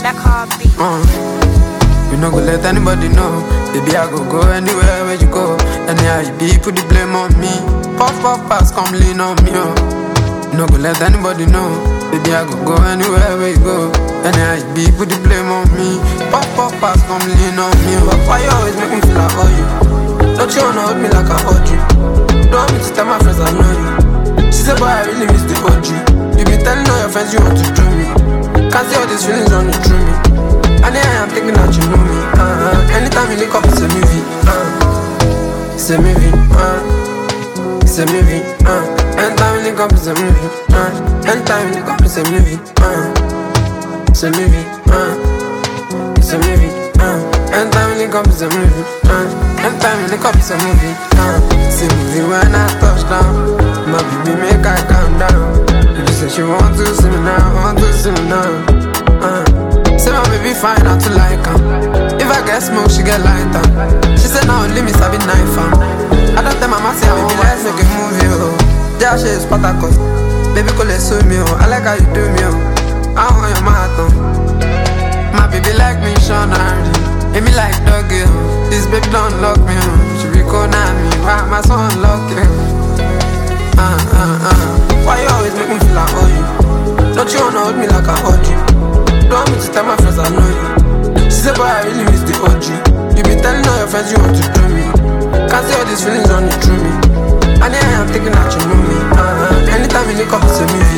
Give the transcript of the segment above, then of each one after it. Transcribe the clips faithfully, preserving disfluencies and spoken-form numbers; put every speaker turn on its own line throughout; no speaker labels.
That car beat.
Uh, you no go let anybody know. Baby, I go go anywhere where you go. Anyhow you be, put the blame on me. Puff, puff, pass, come lean on me, oh. You no go let anybody know. Baby, I go go anywhere where you go. Anyhow you be, put the blame on me. Puff, puff, pass, come lean on me, oh. Why you always make me feel like I owe you? Don't you wanna hold me like I owed you? Don't want me to tell my friends I know you. She said, boy, I really miss the O G. You be telling all your friends you want to do me. Can't see all these feelings on you through me. And then I am thinking that you know me. Uh-huh. Anytime you link up, it's a movie. Uh. It's a movie. Uh. It's a movie. Uh. Anytime you link up, it's a movie. Uh. Anytime you link up, it's a movie. Uh. It's a movie. Uh. It's a movie. Uh. Anytime you link up, it's a movie. Uh. Anytime you link up, it's a movie. Uh. It's a movie when I touch down. My baby make I calm down. Baby say she want to see me now, want to see me now. Uh. Say my baby fine, not to like her. If I get smoke, she get lighter. She said now only me sabi knife am. I don't tell mama say I baby let's make a movie, oh. Yeah, she is Spartacus. Baby call it so me, oh. I like how you do me, oh. I want your marathon. My baby like me, Sean Hardy. Make me like doggy, oh. This baby don't lock me, oh. She be calling me, why my son lock you? Uh, uh, uh. Why you always make me feel like I owe you? Don't you wanna hold me like I owed you? Don't want me to tell my friends I know you. She said, boy, I really miss the O G. You be telling all your friends you want to do me. Can't see all these feelings on you through me. And then I am thinking that you know me. Uh-huh. Anytime you link up, it's a movie.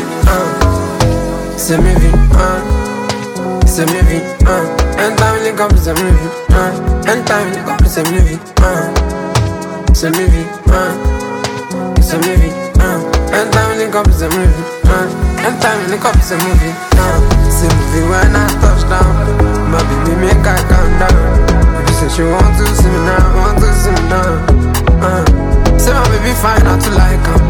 Uh. It's a movie. Uh. It's a movie. Uh. Anytime you link up, it's a movie. Uh. Anytime you link up, it's a movie. Uh. It's a movie. Uh. It's a movie. Uh. Anytime you link up, it's a movie. Uh. Anytime you link up, it's a movie. Uh. It's a movie when I touch down. My baby make I calm down. Baby say she want to see me now, want to see me now. Uh. Say my baby fine, not to like her.